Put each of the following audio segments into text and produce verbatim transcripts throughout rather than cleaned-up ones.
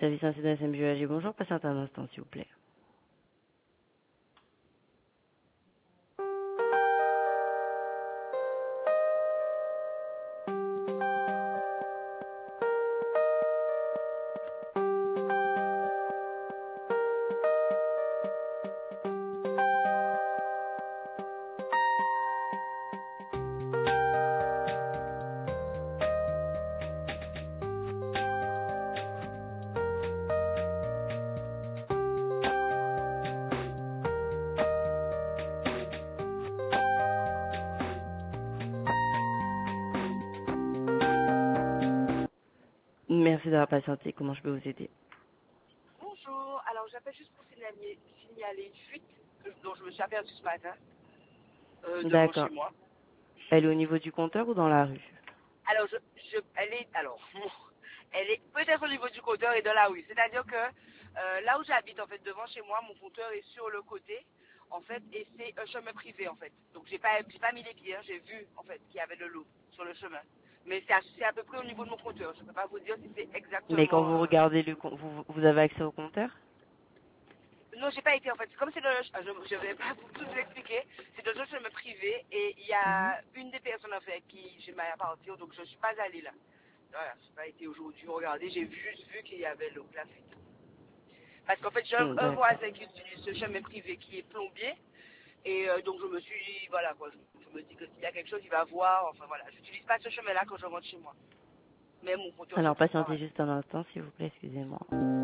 service incident S M J A G, bonjour, patientez un instant s'il vous plaît. Merci d'avoir patienté, comment je peux vous aider? Bonjour, alors j'appelle juste pour signaler, signaler une fuite que- dont je me suis aperçue ce matin euh, devant chez D'accord. moi. Elle est au niveau du compteur ou dans la rue? Alors, je, je, elle est, alors, elle est peut-être au niveau du compteur et dans la rue. C'est-à-dire que euh, là où j'habite, en fait, devant chez moi, mon compteur est sur le côté, en fait, et c'est un chemin privé, en fait. Donc, j'ai pas, j'ai pas mis les pieds, hein, j'ai vu, en fait, qu'il y avait de l'eau sur le chemin. Mais c'est à, c'est à peu près au niveau de mon compteur. Je ne peux pas vous dire si c'est Mais quand exactement. vous euh, regardez le com- vous, vous avez accès au compteur? Non, j'ai pas été en fait. Comme c'est dans le, ah, je ne vais pas vous tout vous expliquer. C'est dans un chemin privé et il y Mhm. a une des personnes en fait qui je m'ai à partir, donc je suis pas allée là. Voilà, j'ai pas été aujourd'hui regarder. J'ai juste vu qu'il y avait l'eau la fuite. Parce qu'en fait, j'ai un, Mm, un D'accord. voisin qui utilise ce chemin privé qui est plombier et euh, donc je me suis dit, voilà quoi, je, je me dis que s'il y a quelque chose, il va voir. Enfin voilà, j'utilise pas ce chemin-là quand je rentre chez moi. Mais mon compteur c'est Alors toujours patientez pareil. juste un instant s'il vous plaît, excusez-moi.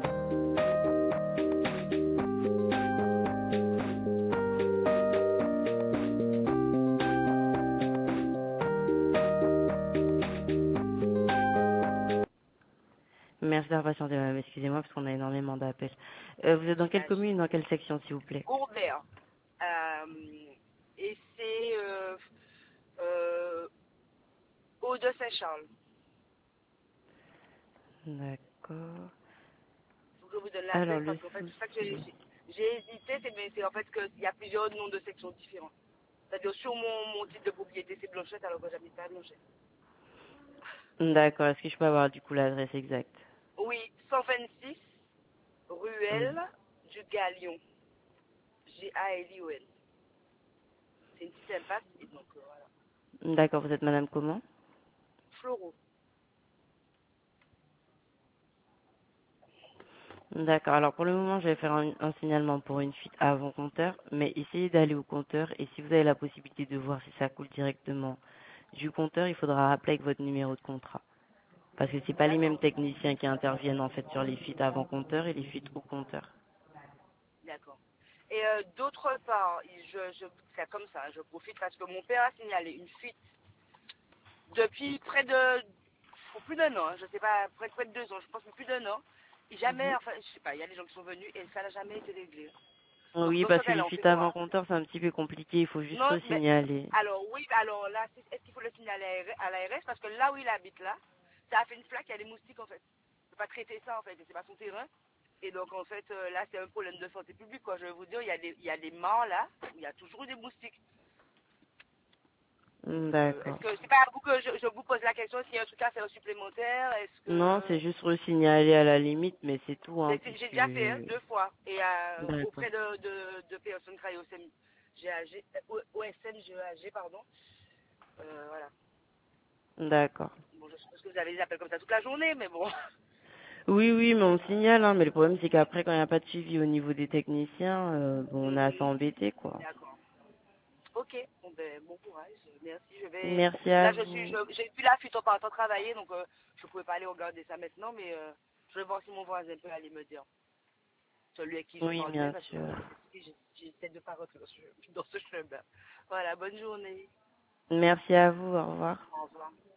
Merci d'avoir patienté madame, excusez-moi parce qu'on a énormément d'appels. Euh, vous êtes dans quelle J'imagine. commune, dans quelle section s'il vous plaît? Courbet. Euh, et c'est euh, euh, Eau de Saint-Charles. D'accord. Faut que je vous donne Alors l'adresse le parce qu'en fait, c'est ça que j'ai souci. j'ai hésité, c'est mais c'est en fait qu'il y a plusieurs noms de sections différents. C'est-à-dire sur mon, mon titre de propriété, c'est Blanchette alors que j'habite pas à Blanchette. D'accord, est-ce que je peux avoir du coup l'adresse exacte? Oui, cent vingt-six, Oui. ruelle du Galion. G A L I O N. C'est une petite impasse et donc euh, voilà. D'accord, vous êtes madame comment? Floraux. D'accord. Alors pour le moment, je vais faire un, un signalement pour une fuite avant compteur, mais essayez d'aller au compteur et si vous avez la possibilité de voir si ça coule directement du compteur, il faudra rappeler avec votre numéro de contrat. Parce que c'est pas les mêmes D'accord, techniciens qui interviennent en fait sur les fuites avant compteur et les fuites au compteur. d'accord. Et euh, d'autre part, je, je, c'est comme ça, je profite parce que mon père a signalé une fuite depuis près de faut plus d'un an, hein, je sais pas, près, près de deux ans, je pense plus d'un an. Et jamais, Mhm. enfin, je sais pas, il y a des gens qui sont venus et ça n'a jamais été réglé. Donc Oui, dans ce parce que les cas-là, on fait fuites avant quoi? compteur, c'est un petit peu compliqué, il faut juste Non, mais re-signaler. alors oui, alors là, c'est- est-ce qu'il faut le signaler à l'A R S? Parce que là où il habite là, ça a fait une flaque, il y a des moustiques en fait. Il ne peut pas traiter ça en fait, et c'est pas son terrain. Et donc en fait, euh, là, c'est un problème de santé publique, quoi. Je vais vous dire, il y a des, il y a des mares là, où il y a toujours eu des moustiques. Donc, euh, est-ce D'accord. que c'est pas à vous que je, je vous pose la question s'il y a un truc à faire supplémentaire? Est-ce Non, que c'est juste re-signaler à la limite, mais c'est tout, hein, c'est- c'est- j'ai déjà fait hein, puisque... deux fois et euh, D'accord. auprès de, de, de personnes qui travaillent au S M, G A G, euh, O S M G A G, pardon. Euh, voilà. D'accord. Bon, je suppose que vous avez des appels comme ça toute la journée, mais bon. Oui, oui, mais on signale, hein, mais le problème c'est qu'après, quand il n'y a pas de suivi au niveau des techniciens, euh, bon, on est assez Mhm. embêté, quoi. D'accord. Ok. Bon ben bon courage. Merci. Je vais. Merci à Là, je suis. vous. je- J'ai plus la fuite en partant travailler, donc euh, je pouvais pas aller regarder ça maintenant, mais euh, je vais voir si mon voisin peut aller me dire. Celui avec qui je Oui, parle bien, bien parce que sûr. j'ai- j'essaie de pas rentrer dans ce, dans ce chemin. Voilà. Bonne journée. Merci à vous, au revoir. Au revoir.